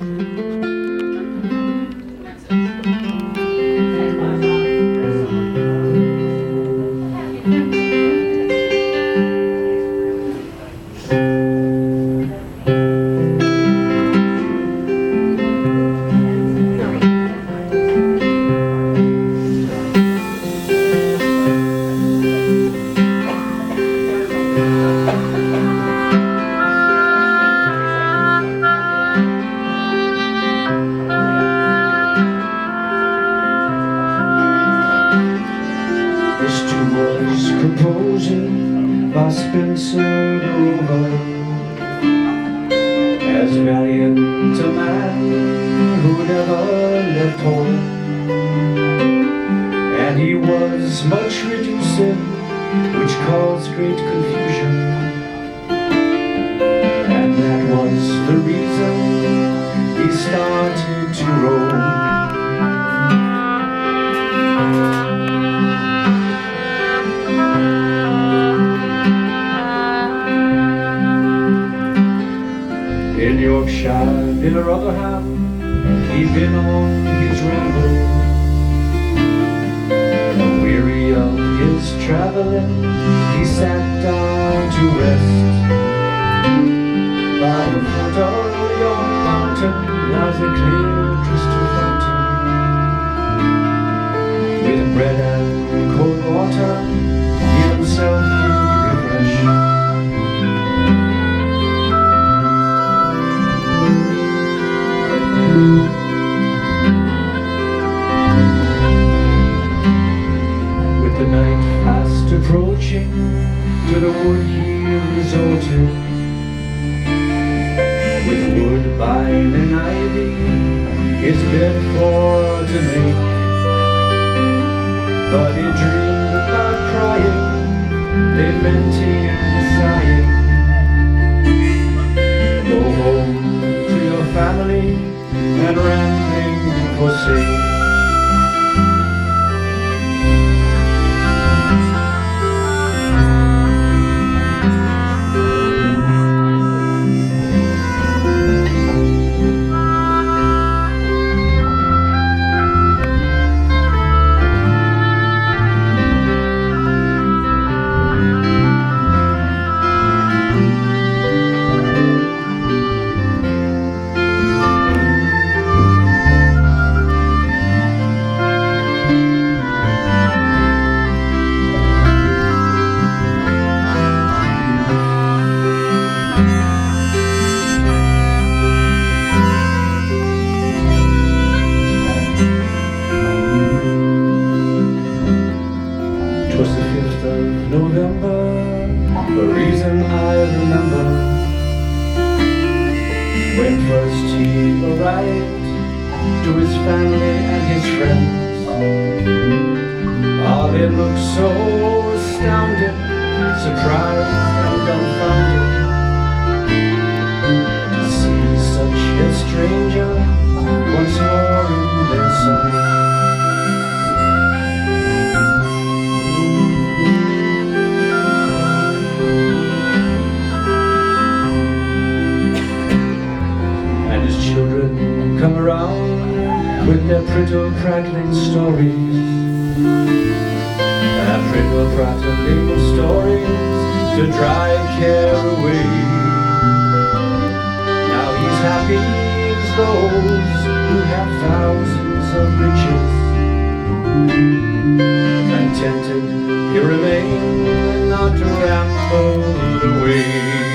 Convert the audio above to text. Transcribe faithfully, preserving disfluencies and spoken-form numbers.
by Spencer Dover, as valiant a man who never left home, and he was much reduced, which caused great confusion, and that was the reason he started to roam. In Yorkshire, in Rotherham, he'd been on his ramble. Weary of his travelling, he sat down to rest by the foot of yon mountain. Lies a clear crystal fountain, with bread and cold water he himself did refresh. With the night fast approaching, to the wood he resorted, with woodbine and ivy his bed for to make. But he dreamed about crying, lamenting and sighing. Go home to your family and rambling forsake. November, the reason I remember, when first he arrived to his family and his friends. Oh, they looked so astounded, surprised and dumbfounded to see such a stranger once more in their sight. Children come around with their prittle prattling stories, their prittle prattling stories to drive care away. Now he's happy as those who have thousands of riches, contented he remains, not rambled away.